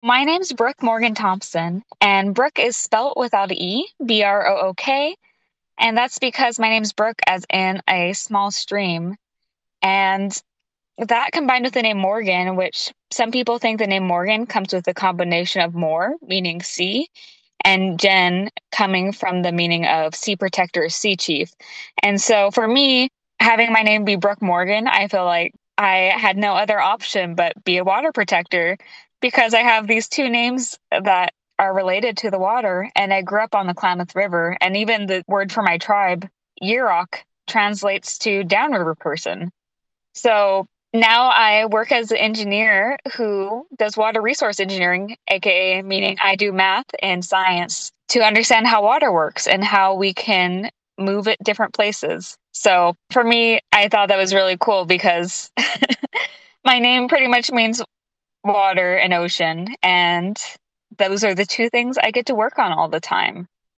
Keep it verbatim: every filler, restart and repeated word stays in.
My name's Brooke Morgan Thompson, and Brooke is spelt without an E, B R O O K, and that's because my name's Brooke, as in a small stream. And that combined with the name Morgan, which some people think the name Morgan comes with a combination of more, meaning sea, and Jen coming from the meaning of sea protector, sea chief. And so for me, having my name be Brooke Morgan, I feel like I had no other option but be a water protector because I have these two names that are related to the water. And I grew up on the Klamath River. And even the word for my tribe, Yurok, translates to downriver person. So now I work as an engineer who does water resource engineering, aka meaning I do math and science to understand how water works and how we can move it different places. So for me, I thought that was really cool because my name pretty much means water and ocean, and those are the two things I get to work on all the time.